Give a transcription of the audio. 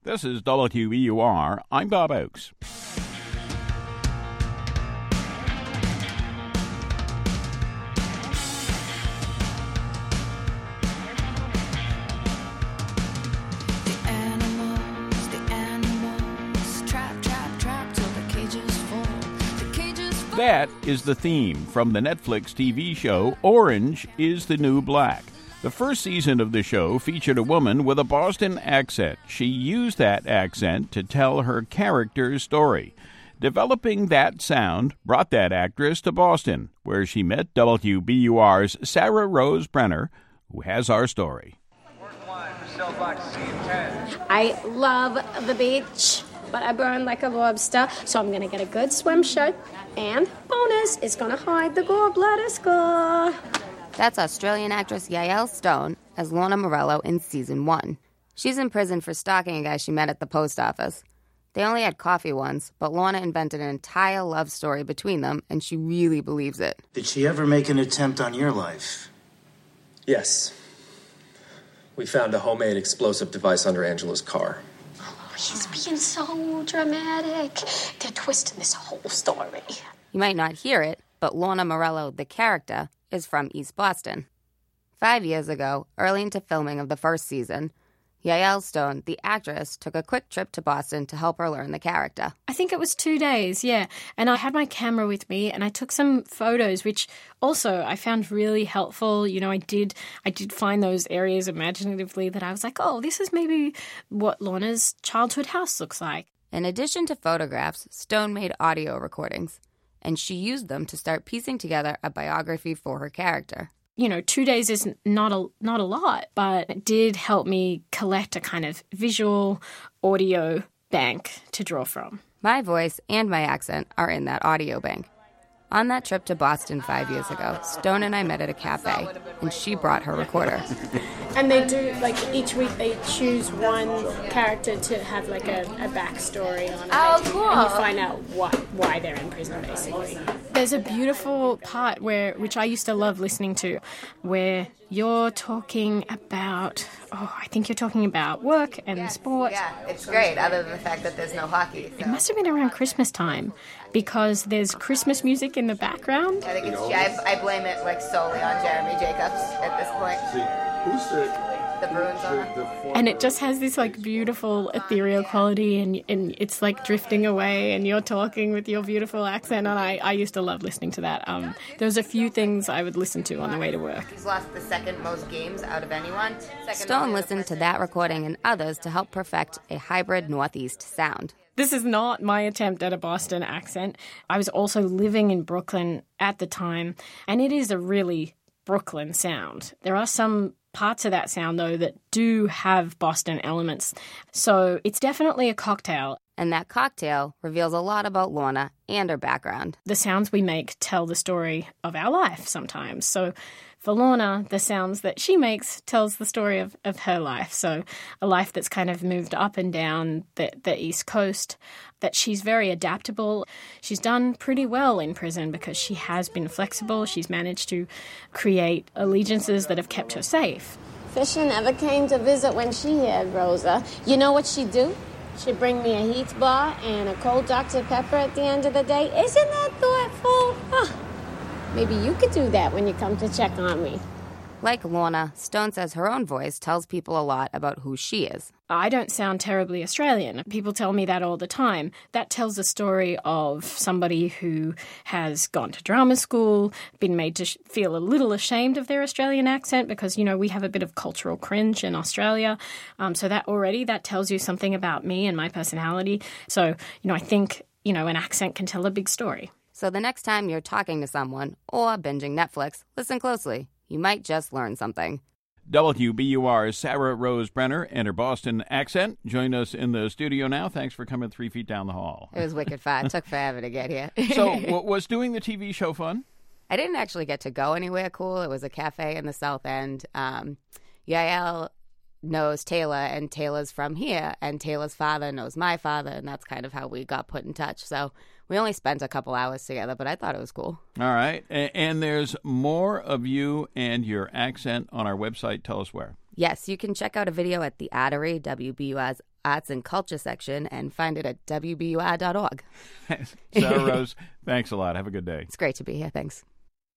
This is WBUR. I'm Bob Oakes. That is the theme from the Netflix TV show Orange is the New Black. The first season of the show featured a woman with a Boston accent. She used that accent to tell her character's story. Developing that sound brought that actress to Boston, where she met WBUR's Sarah Rose Brenner, who has our story. I love the beach, but I burn like a lobster, so I'm going to get a good swim shirt. And bonus, it's going to hide the gallbladder scar. That's Australian actress Yael Stone as Lorna Morello in Season 1. She's in prison for stalking a guy she met at the post office. They only had coffee once, but Lorna invented an entire love story between them, and she really believes it. Did she ever make an attempt on your life? Yes. We found a homemade explosive device under Angela's car. He's being so dramatic. They're twisting this whole story. You might not hear it, but Lorna Morello, the character, is from East Boston. 5 years ago, early into filming of the first season, Yael Stone, the actress, took a quick trip to Boston to help her learn the character. I think it was 2 days, yeah. And I had my camera with me and I took some photos, which also I found really helpful. You know, I did find those areas imaginatively that I was like, oh, this is maybe what Lorna's childhood house looks like. In addition to photographs, Stone made audio recordings, and she used them to start piecing together a biography for her character. You know, 2 days is not a lot, but it did help me collect a kind of visual audio bank to draw from. My voice and my accent are in that audio bank. On that trip to Boston 5 years ago, Stone and I met at a cafe, and she brought her recorder. And they do, like, each week they choose one character to have, like, a backstory on it. Oh, cool. And you find out why they're in prison, basically. There's a beautiful part which I used to love listening to, where you're talking about, I think you're talking about work and sport. Yeah, it's great, other than the fact that there's no hockey. So. It must have been around Christmas time, because there's Christmas music in the background. I think I blame it, like, solely on Jeremy Jacobs at this point. Who's the Bruins owner? And it just has this, like, beautiful ethereal quality, and it's, like, drifting away, and you're talking with your beautiful accent, and I used to love listening to that. There was a few things I would listen to on the way to work. He's lost the second most games out of anyone. Stone listened to that recording and others to help perfect a hybrid Northeast sound. This is not my attempt at a Boston accent. I was also living in Brooklyn at the time, and it is a really Brooklyn sound. There are some parts of that sound, though, that do have Boston elements. So it's definitely a cocktail. And that cocktail reveals a lot about Lorna and her background. The sounds we make tell the story of our life sometimes. So for Lorna, the sounds that she makes tells the story of her life. So a life that's kind of moved up and down the East Coast, that she's very adaptable. She's done pretty well in prison because she has been flexible. She's managed to create allegiances that have kept her safe. Fisher never came to visit when she had Rosa. You know what she'd do? She'd bring me a Heat bar and a cold Dr. Pepper at the end of the day. Isn't that thoughtful? Huh. Maybe you could do that when you come to check on me. Like Lorna, Stone says her own voice tells people a lot about who she is. I don't sound terribly Australian. People tell me that all the time. That tells a story of somebody who has gone to drama school, been made to feel a little ashamed of their Australian accent because, you know, we have a bit of cultural cringe in Australia. So that tells you something about me and my personality. So, you know, I think, you know, an accent can tell a big story. So the next time you're talking to someone or binging Netflix, listen closely. You might just learn something. WBUR's Sarah Rose Brenner and her Boston accent join us in the studio now. Thanks for coming 3 feet down the hall. It was wicked fun. It took forever to get here. So was doing the TV show fun? I didn't actually get to go anywhere cool. It was a cafe in the South End. Yael knows Taylor, and Taylor's from here, and Taylor's father knows my father, and that's kind of how we got put in touch. So we only spent a couple hours together, but I thought it was cool. All right. And there's more of you and your accent on our website. Tell us where. Yes, you can check out a video at The Artery, WBUR's Arts and Culture section and find it at wbur.org. Sarah Rose, thanks a lot. Have a good day. It's great to be here. Thanks.